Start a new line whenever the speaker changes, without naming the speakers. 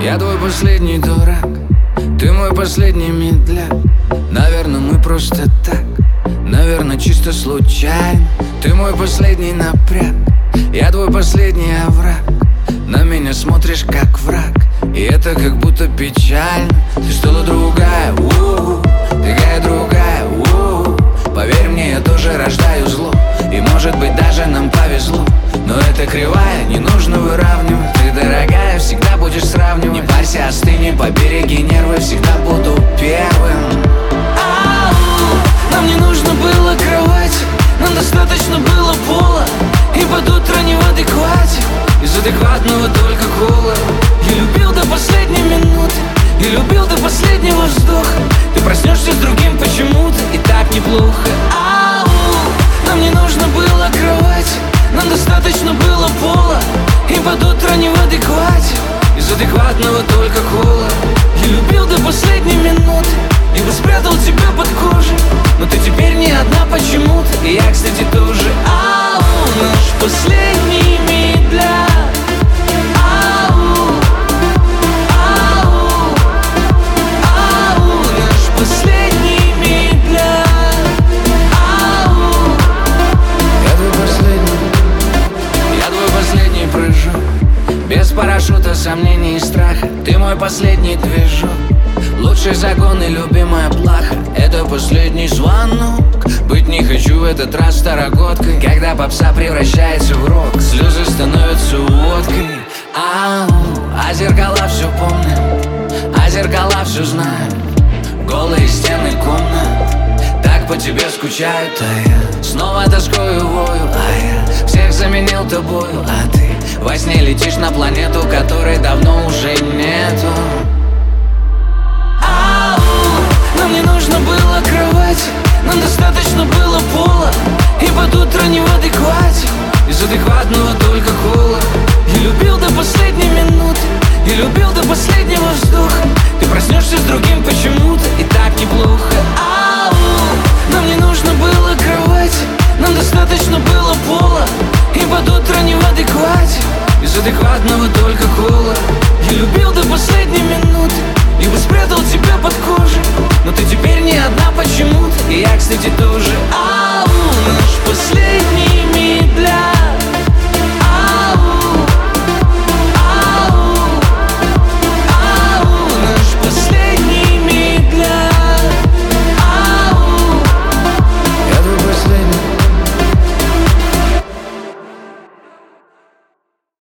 Я твой последний дурак, ты мой последний медляк. Наверное, мы просто так, наверное, чисто случайно. Ты мой последний напряг, я твой последний овраг. На меня смотришь как враг, и это как будто печально. Ты стала другая, такая другая, Поверь мне, я тоже рождаю зло, и может быть даже нам повезло. Но это кривая, не нужно выравнивать. Ты дорогая, всегда будешь сравнивать. Не парься, остыни, побереги нервы, всегда буду первым. Нам не нужно было кровати, нам достаточно было пола. И под утро не в адеквате, из адекватного только кола. Я любил до последней минуты, я любил до последнего вздоха. Ты проснешься с другим почему-то, и так неплохо. Нам не нужно было кровати, нам достаточно было пола. И под утро не в адеквате, из адекватного только кола. Я любил до последней минуты, и бы спрятал тебя под кожей. Но ты теперь не одна почему-то, и я, кстати, тоже. Наш последний медляк. Наш последний медляк. Я твой последний прыжок, без парашюта, сомнений и страха. Ты мой последний движок, лучший закон и любимая плаха. Это последний звонок, быть не хочу в этот раз старогодкой. Когда попса превращается в рок, слезы становятся водкой. А зеркала все помнят, а зеркала все знают. Голые стены комнат так по тебе скучают. А я снова тоскую вою, а я всех заменил тобою. А ты во сне летишь на планету, которой давно уже нету. Нам не нужно было кровати, нам достаточно было пола. И под утро не в адеквате, из адекватного только кола. Я любил до последней минуты, я любил до последнего вздоха. Ты проснешься с другим почему-то, и так неплохо. Нам не нужно было кровати, нам достаточно было пола. И под утро не в адеквате, из адекватного только